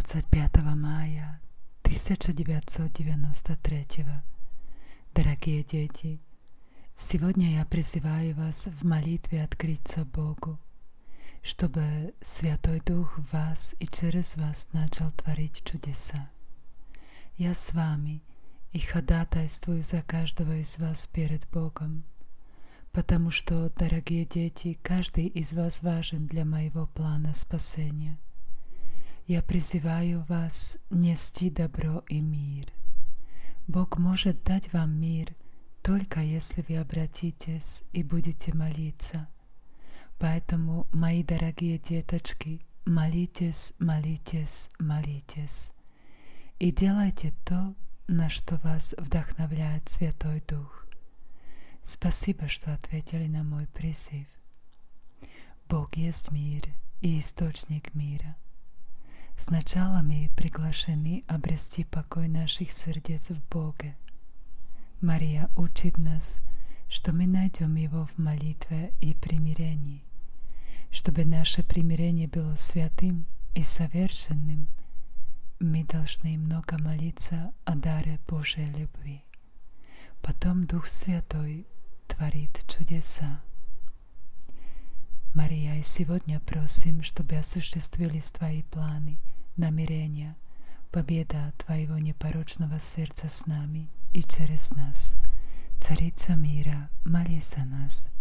25 мая 1993. Дорогие дети, сегодня я призываю вас в молитве открыться Богу, чтобы Святой Дух в вас и через вас начал творить чудеса. Я с вами и ходатайствую за каждого из вас перед Богом, потому что, дорогие дети, каждый из вас важен для моего плана спасения. Я призываю вас нести добро и мир. Бог может дать вам мир, только если вы обратитесь и будете молиться. Поэтому, мои дорогие деточки, молитесь, молитесь, молитесь. И делайте то, на что вас вдохновляет Святой Дух. Спасибо, что ответили на мой призыв. Бог есть мир и источник мира. Сначала мы приглашены обрести покой наших сердец в Боге. Мария учит нас, что мы найдем Его в молитве и примирении. Чтобы наше примирение было святым и совершенным, мы должны много молиться о даре Божьей любви. Потом Дух Святой творит чудеса. Мария, и сегодня просим, чтобы осуществились Твои планы, намерения, победа Твоего непорочного сердца с нами и через нас. Царица мира, молись за нас.